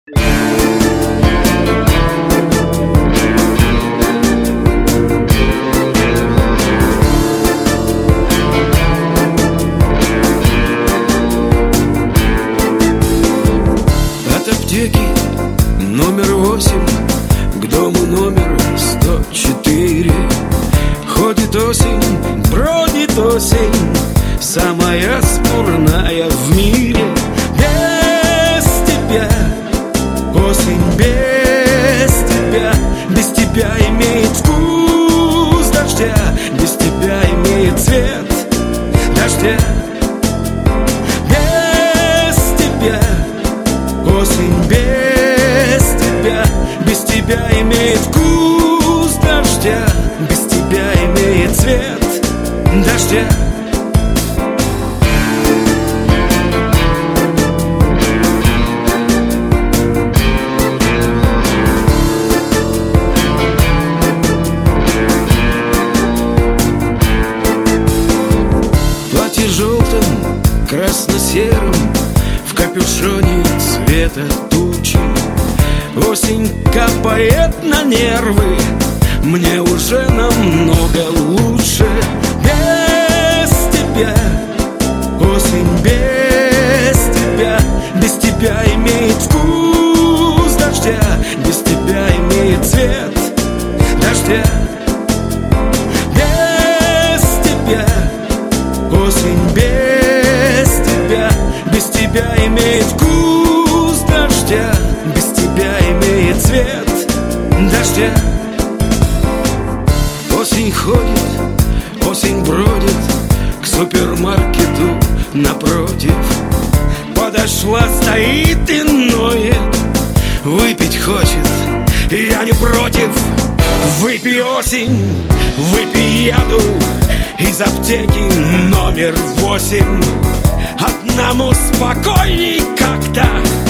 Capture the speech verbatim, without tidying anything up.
От аптеки номер восемь к дому номер сто четыре ходит осень, бродит осень, самая спорная в мире. Без тебя, осень, без тебя, без тебя имеет вкус дождя, без тебя имеет цвет дождя. Без тебя, осень, без тебя, без тебя имеет вкус дождя, без тебя имеет цвет дождя. Платье желтым, красно-серым, в капюшоне цвета тучи. Осень капает на нервы, мне уже намного лучше. Без тебя, осень, без тебя, без тебя имеет вкус дождя, без тебя имеет цвет дождя. Без тебя, осень, без тебя, без тебя имеет вкус дождя, без тебя имеет цвет дождя. Осень ходит, осень бродит к супермаркету напротив. Подошла, стоит и ноет, выпить хочет, я не против. Выпей, осень, выпей яду из аптеки номер восемь. Одному спокойней как-то